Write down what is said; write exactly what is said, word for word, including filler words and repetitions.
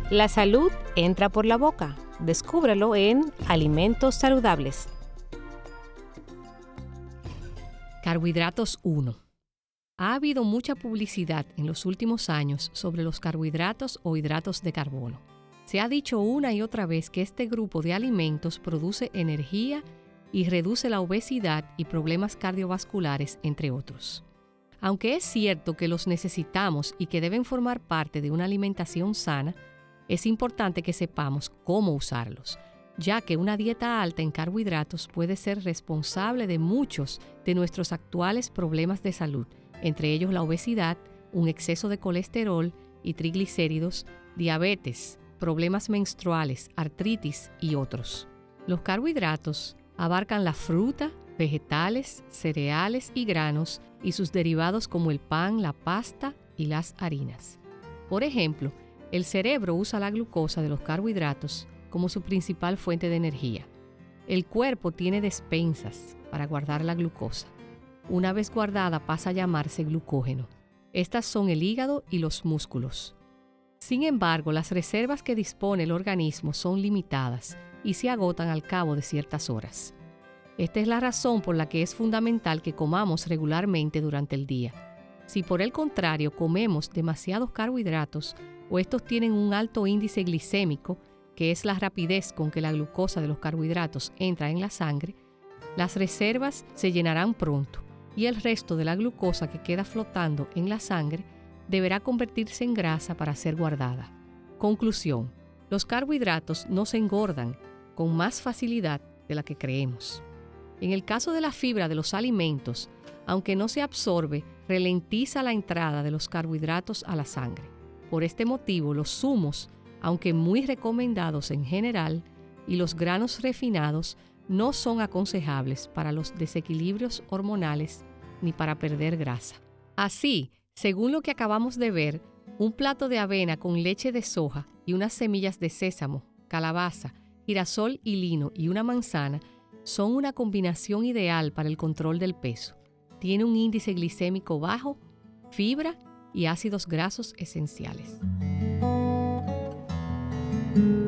La salud entra por la boca. Descúbrelo en Alimentos Saludables. Carbohidratos uno. Ha habido mucha publicidad en los últimos años sobre los carbohidratos o hidratos de carbono. Se ha dicho una y otra vez que este grupo de alimentos produce energía y reduce la obesidad y problemas cardiovasculares, entre otros. Aunque es cierto que los necesitamos y que deben formar parte de una alimentación sana, es importante que sepamos cómo usarlos, ya que una dieta alta en carbohidratos puede ser responsable de muchos de nuestros actuales problemas de salud, entre ellos la obesidad, un exceso de colesterol y triglicéridos, diabetes, problemas menstruales, artritis y otros. Los carbohidratos abarcan la fruta, vegetales, cereales y granos y sus derivados como el pan, la pasta y las harinas. Por ejemplo, el cerebro usa la glucosa de los carbohidratos como su principal fuente de energía. El cuerpo tiene despensas para guardar la glucosa. Una vez guardada pasa a llamarse glucógeno. Estas son el hígado y los músculos. Sin embargo, las reservas que dispone el organismo son limitadas y se agotan al cabo de ciertas horas. Esta es la razón por la que es fundamental que comamos regularmente durante el día. Si por el contrario comemos demasiados carbohidratos o estos tienen un alto índice glicémico, que es la rapidez con que la glucosa de los carbohidratos entra en la sangre, las reservas se llenarán pronto y el resto de la glucosa que queda flotando en la sangre deberá convertirse en grasa para ser guardada. Conclusión: los carbohidratos no se engordan con más facilidad de la que creemos. En el caso de la fibra de los alimentos, aunque no se absorbe, ralentiza la entrada de los carbohidratos a la sangre. Por este motivo, los zumos, aunque muy recomendados en general, y los granos refinados no son aconsejables para los desequilibrios hormonales ni para perder grasa. Así, según lo que acabamos de ver, un plato de avena con leche de soja y unas semillas de sésamo, calabaza, girasol y lino y una manzana son una combinación ideal para el control del peso. Tiene un índice glicémico bajo, fibra y ácidos grasos esenciales.